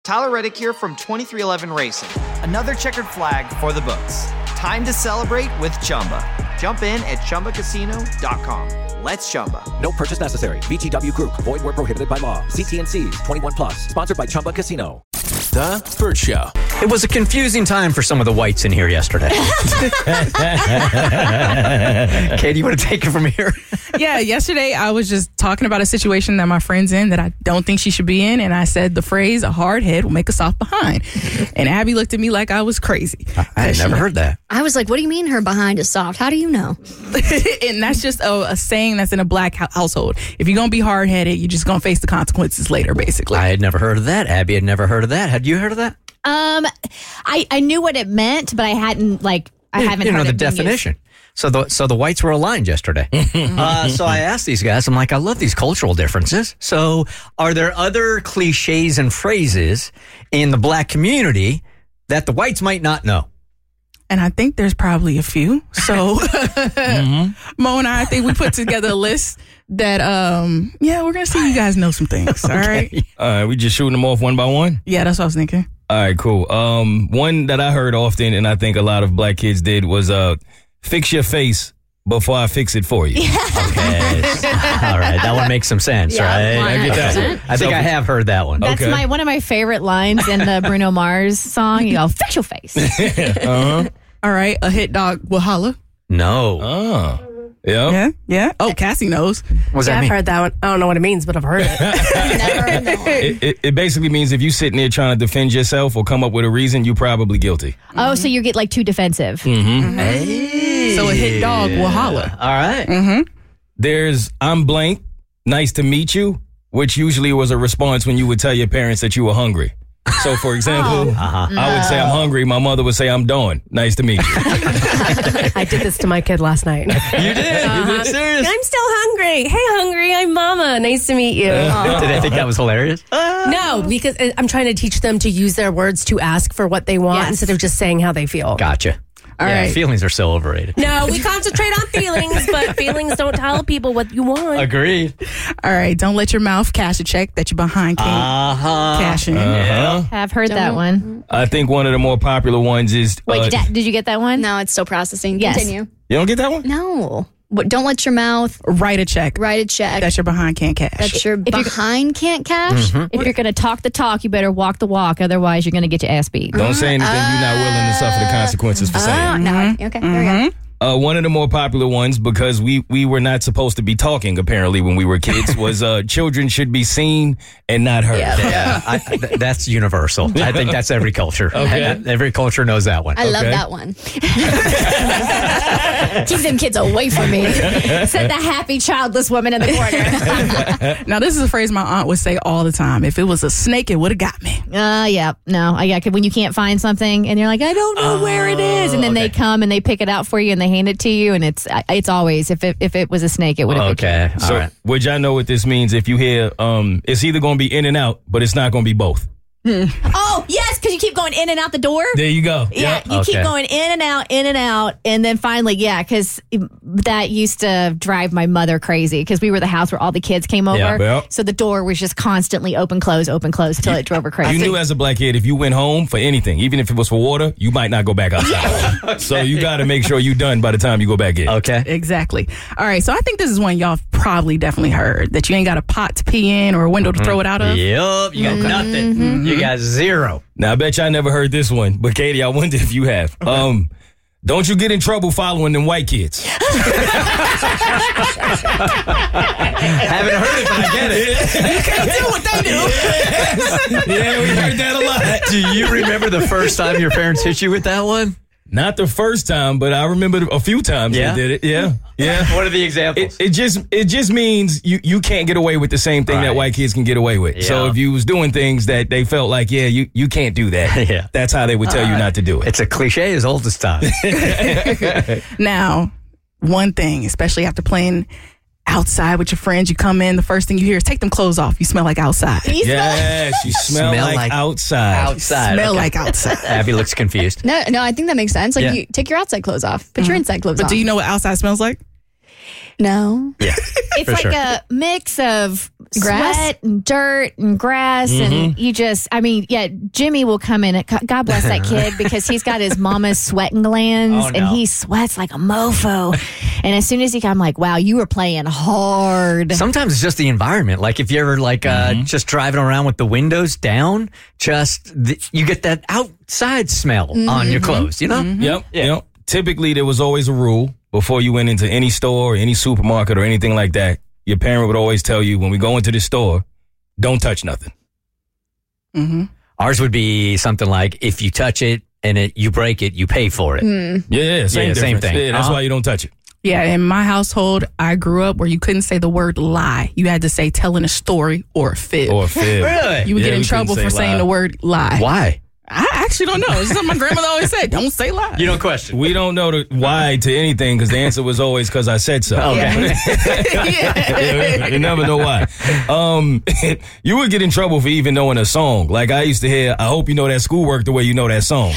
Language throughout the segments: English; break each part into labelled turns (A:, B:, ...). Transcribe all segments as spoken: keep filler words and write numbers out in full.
A: Tyler Reddick here from twenty-three eleven Racing. Another checkered flag for the books. Time to celebrate with Chumba. Jump in at Chumba Casino dot com. Let's Chumba.
B: No purchase necessary. V G W Group. Void where prohibited by law. See T N Cs. twenty-one plus. Sponsored by Chumba Casino.
C: The Burt Show.
D: It was a confusing time for some of the whites in here yesterday. Katie, you want to take it from here?
E: Yeah, yesterday I was just talking about a situation that my friend's in that I don't think she should be in, and I said the phrase, a hard head will make a soft behind. And Abby looked at me like I was crazy.
D: I had never heard that.
F: I was like, what do you mean her behind is soft? How do you know?
E: And that's just a, a saying that's in a black ho- household. If you're going to be hard-headed, you're just going to face the consequences later, basically.
D: I had never heard of that. Abby had never heard of that. Had you heard of that?
G: Um, I, I knew what it meant, but I hadn't, like, I
D: you,
G: haven't
D: you
G: heard
D: know the
G: it being
D: definition.
G: used.
D: So the so the whites were aligned yesterday. uh, so I asked these guys, I'm like, I love these cultural differences. So are there other cliches and phrases in the black community that the whites might not know?
E: And I think there's probably a few. So mm-hmm. Mo and I, I think we put together a list that, um, yeah, we're going to see you guys know some things.
D: Okay.
E: All right.
H: All right, we just shooting them off one by one?
E: Yeah, that's what I was thinking.
H: All right, cool. Um, one that I heard often, and I think a lot of black kids did, was uh, fix your face before I fix it for you.
D: Okay. All right. That one makes some sense,
G: Yeah,
D: right?
G: I
H: get that.
D: I think I have heard that one.
G: That's
H: Okay.
G: my one of my favorite lines in the Bruno Mars song. You go, fix your face.
H: uh-huh.
E: All right. A hit dog will holler.
D: No.
H: Oh. Yeah.
E: Yeah. Yeah. Oh, Cassie knows.
D: What's
I: yeah,
D: that
I: I've
D: mean?
I: heard that one. I don't know what it means, but I've heard it.
F: Never known.
H: It, it, it basically means if you sitting there trying to defend yourself or come up with a reason, you probably guilty.
G: Oh, so you get like too defensive.
H: Mm-hmm.
D: Hey.
E: So a hit dog will holler.
D: All right.
E: Mm-hmm.
H: There's, I'm blank, nice to meet you, which usually was a response when you would tell your parents that you were hungry. So, for example,
D: Uh-huh.
H: I would say I'm hungry. My mother would say I'm dawn. Nice to meet you.
I: I did this to my kid last night.
D: You did? You did? Serious?
I: I'm still hungry. Hey, hungry. I'm Mama. Nice to meet you.
D: Did they think that was hilarious?
I: No, because I'm trying to teach them to use their words to ask for what they want
G: Yes.
I: instead of just saying how they feel.
D: Gotcha.
E: All
D: yeah,
E: right.
D: Feelings are so overrated.
I: No, we concentrate on feelings, but feelings don't tell people what you want.
D: Agreed.
E: All right. Don't let your mouth cash a check that you're behind can't
D: Uh-huh.
E: cash in.
H: Uh-huh.
G: I've heard that one.
H: I think one of the more popular ones is.
G: Wait,
H: uh,
G: did, did you get that one?
F: No, it's still processing.
G: Yes.
F: Continue.
H: you don't get that one?
F: No. What- Don't let your mouth
E: Write a check
F: write a check
E: that your behind can't cash.
F: that your
G: you're-
F: behind can't cash.
G: If you're going to talk the talk, you better walk the walk. Otherwise, you're going to get your ass beat.
H: Don't say anything you're not willing to suffer the consequences for saying.
F: Oh, no. I- Okay, there we go.
H: Uh, one of the more popular ones, because we, we were not supposed to be talking, apparently, when we were kids, was uh, children should be seen and not heard.
D: Yeah, I, th- that's universal. I think that's every culture.
H: Okay.
D: Every culture knows that one.
F: I love
H: Okay.
F: that one.
G: Keep them kids away from me. Said the happy childless woman in the corner.
E: Now, this is a phrase my aunt would say all the time. If it was a snake, it would have got me.
G: Uh, yeah, no, I yeah. When you can't find something and you're like, I don't know where it is, and then they come and they pick it out for you and they hand it to you, and it's it's always if it if it was a snake, it would have.
D: Okay.
H: So,
D: All right.
H: would y'all know what this means if you hear um, it's either going to be in and out, but it's not going to be both?
G: Oh yes, because you keep going in and out the door.
H: There you go.
G: Yeah,
H: Yep.
G: you keep
D: Okay.
G: going in and out, in and out, and then finally, yeah, because that used to drive my mother crazy because we were the house where all the kids came over,
D: Yeah.
H: Yep.
G: so the door was just constantly open, close, open, close until it drove her crazy.
H: You knew as a black kid, if you went home for anything, even if it was for water, you might not go back outside. So you got to make sure you're done by the time you go back in.
D: Okay.
E: Exactly. All right. So I think this is one y'all have probably definitely heard that you ain't got a pot to pee in or a window to throw it out of.
D: Yup. You got nothing. You got zero.
H: Now, I bet y'all never heard this one, but Katie, I wonder if you have. Um, don't you get in trouble following them white kids.
D: Haven't heard it, but I get it.
E: You can't do what they do.
H: Yeah, we heard that a lot.
D: Do you remember the first time your parents hit you with that one?
H: Not the first time, but I remember a few times
D: Yeah?
H: they did it. Yeah, yeah.
D: What are the examples?
H: It, it just it just means you, you can't get away with the same thing that
D: Right.
H: white kids can get away with. So
D: Yeah.
H: if you was doing things that they felt like, yeah, you, you can't do that.
D: Yeah.
H: That's how they would tell you not to do it.
D: It's a cliche as old as time.
E: Now, one thing, especially after playing outside with your friends, you come in, the first thing you hear is take them clothes off. You smell like outside.
H: Yes, you smell,
D: Smell
H: like,
D: like
H: outside.
D: Outside.
E: Smell
D: okay.
E: like outside.
D: Abby looks confused.
F: No, no, I think that makes sense. Like,
D: Yeah.
F: you take your outside clothes off, put your inside clothes
E: But
F: on.
E: do you know what outside smells like?
F: No.
D: Yeah.
G: It's
D: for
G: like
D: sure.
G: a mix of
F: Grass?
G: sweat and dirt and grass.
H: Mm-hmm.
G: And you just, I mean, yeah, Jimmy will come in. God bless that kid because he's got his mama's sweating glands
D: Oh, no.
G: and he sweats like a mofo. And as soon as he, I'm like, wow, you were playing hard.
D: Sometimes it's just the environment. Like if you're ever like uh, just driving around with the windows down, just the, you get that outside smell on your clothes, you know?
H: Yep. Yep. Typically, there was always a rule before you went into any store or any supermarket or anything like that. Your parent would always tell you, when we go into the store, don't touch nothing.
E: Mm-hmm.
D: Ours would be something like if you touch it and it, you break it, you pay for it.
H: Yeah, yeah, same,
D: Yeah, same
H: difference.
D: thing.
H: Yeah, that's
D: Uh-huh.
H: why you don't touch it.
E: Yeah, in my household, I grew up where you couldn't say the word lie. You had to say telling a story or a fib.
H: Or a fib.
D: Really?
E: You would
H: Yeah,
E: get in
H: we
E: trouble
H: couldn't
E: for
H: say
E: saying
H: lie.
E: the word lie.
D: Why?
E: I actually don't know. It's something my grandmother always said. Don't say lie.
D: You don't question.
H: We don't know the why to anything because the answer was always because I said so.
D: Okay.
E: yeah.
H: You never know why. Um, you would get in trouble for even knowing a song. Like I used to hear, I hope you know that schoolwork the way you know that song.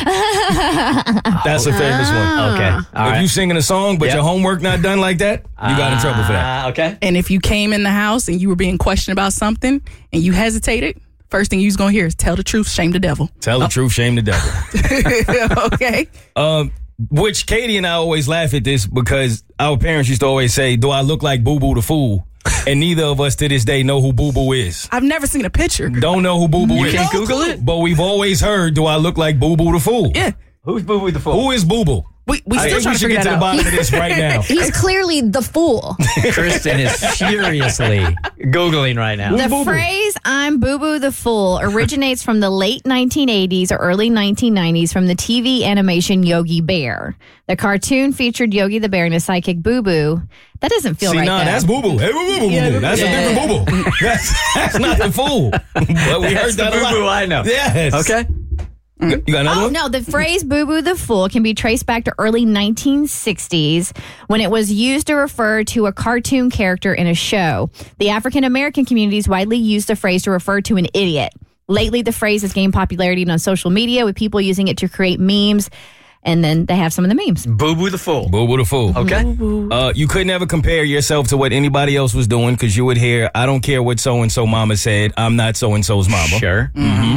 H: That's a famous one.
D: Okay. All
H: if
D: right.
H: you singing a song but
D: Yep.
H: your homework not done like that, you got in trouble for that.
D: Uh, okay.
E: And if you came in the house and you were being questioned about something and you hesitated, first thing you was going to hear is tell the truth, shame the devil.
H: Tell the truth, shame the devil.
E: Okay.
H: Um, which Katie and I always laugh at this because our parents used to always say, do I look like Boo Boo the Fool? And neither of us to this day know who Boo Boo is.
E: I've never seen a picture.
H: Don't know who Boo Boo
D: You
H: is.
D: can't Google it?
H: But we've always heard, do I look like Boo Boo the Fool?
E: Yeah.
D: Who's Boo Boo the Fool?
H: Who is Boo Boo?
E: We, we
H: I
E: still
H: think
E: trying
H: we
E: to
H: should
E: figure
H: get to
E: that
H: the
E: out.
H: bottom of this right now.
F: He's clearly the fool.
D: Kristen is furiously Googling right now.
G: The phrase "I'm Boo Boo the Fool" originates from the late nineteen eighties or early nineteen nineties from the T V animation Yogi Bear. The cartoon featured Yogi the Bear and his sidekick Boo Boo. That doesn't feel
H: See,
G: right.
H: nah,
G: though.
H: that's Boo Boo. Hey, Boo Boo, Boo Boo. That's
G: yeah.
H: a different Boo Boo. That's, that's not the fool. But we
D: That's
H: heard that
D: the
H: a lot.
D: Boo Boo I know.
H: Yes.
D: Okay.
H: You got another
G: Oh,
H: one?
G: no, the phrase Boo Boo the Fool can be traced back to early nineteen sixties when it was used to refer to a cartoon character in a show. The African American communities widely used the phrase to refer to an idiot. Lately, the phrase has gained popularity on social media with people using it to create memes, and then they have some of the memes.
D: Boo Boo the Fool.
H: Boo Boo the Fool.
D: Okay.
H: Uh, you could never compare yourself to what anybody else was doing because you would hear, I don't care what so-and-so mama said. I'm not so-and-so's mama.
D: Sure.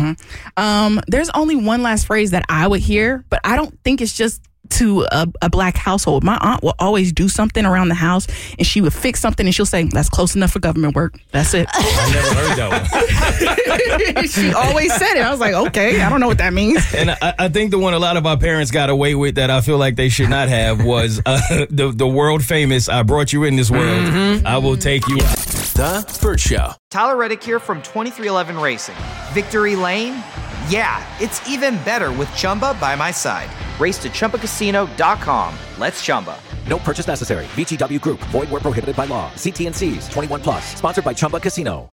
E: Um, there's only one last phrase that I would hear, but I don't think it's just to a, a black household. My aunt will always do something around the house and she would fix something and she'll say, that's close enough for government work. That's it.
H: I never heard that one.
E: She always said it. I was like, okay, I don't know what that means.
H: And I, I think the one a lot of our parents got away with that I feel like they should not have was uh, the, the world famous, I brought you in this world, I will take you out.
C: The Burt Show.
A: Tyler Reddick here from twenty-three eleven Racing. Victory Lane? Yeah, it's even better with Chumba by my side. Race to Chumba Casino dot com. Let's Chumba.
B: No purchase necessary. V G W Group. Void where prohibited by law. See T N Cs. twenty-one plus. Sponsored by Chumba Casino.